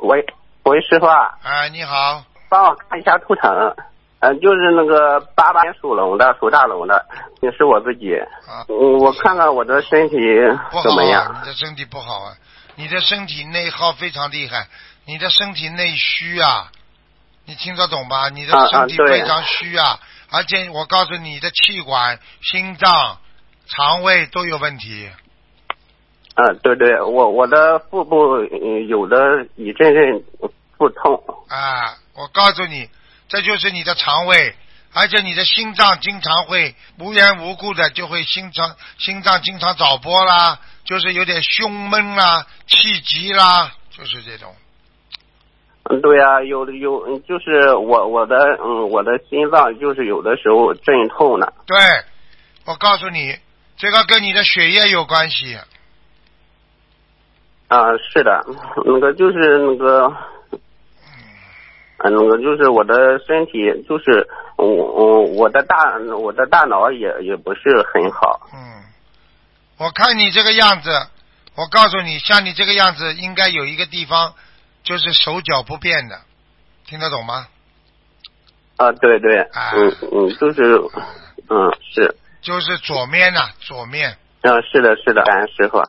喂，师傅啊。 你好。 帮我看一下图腾。就是那个88年属龙的，属大龙的，也是我自己。我看看我的身体怎么样？ 你的身体不好啊，你的身体内耗非常厉害，你的身体内虚啊，你听得懂吧？你的身体非常虚啊，而且我告诉你，你的气管、心脏、肠胃都有问题。 对，我的腹部有的一阵阵腹痛。 我告诉你，这就是你的肠胃，而且你的心脏经常会无缘无故的就会心脏经常早搏啦，就是有点胸闷啦、气急啦，就是这种。 对啊，有就是我的心脏就是有的时候阵痛呢。 对，我告诉你，这个跟你的血液有关系。 是的，那个就是那个就是我的身体就是我的大脑也不是很好。 我看你这个样子，我告诉你，像你这个样子应该有一个地方就是手脚不便的，听得懂吗？ 对，就是是。 就是左面。 是的，感恩师傅。